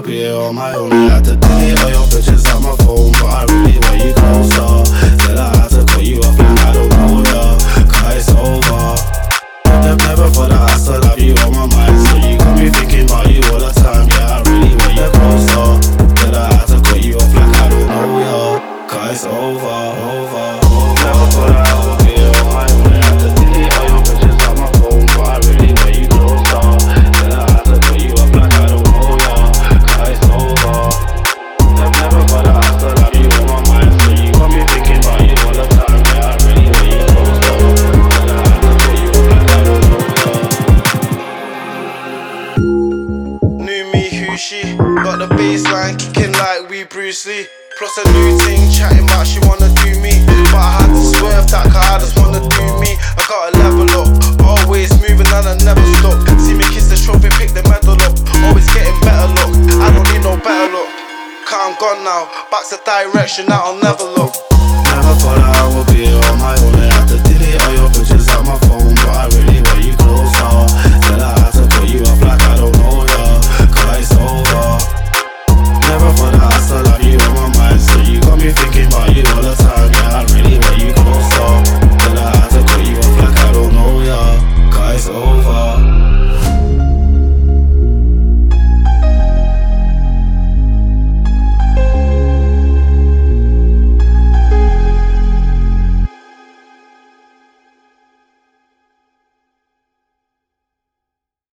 be here on my own. I had to delete all your pictures out my phone, but I really want you closer. Said I had to cut you off and I don't know ya, cause it's over. Never thought that I still have you on my mind, so you got me thinking about you all the time. Yeah, I really want you closer. Said I had to cut you off like I don't know ya, cause it's over. Never thought that I would be here on my own. I had to delete all your pictures out my phone, but I really want you closer. Said I had to cut you off like I don't know ya, cause it's over. Never thought that I still have you on my mind, so you got me thinking about you all the time. Yeah, I really want you closer. Said I had to cut you off like I don't know ya. New me, who she? Got the bassline kicking like we Bruce Lee. Plus a new thing chatting about she wanna do me, but I had to swerve that cause I just wanna do me. I got a level up, always moving and I never stop. See me kiss the trophy, pick the medal up, always getting better luck. I don't need no better luck, cause I'm gone now, back to direction that I'll never look. Never thought I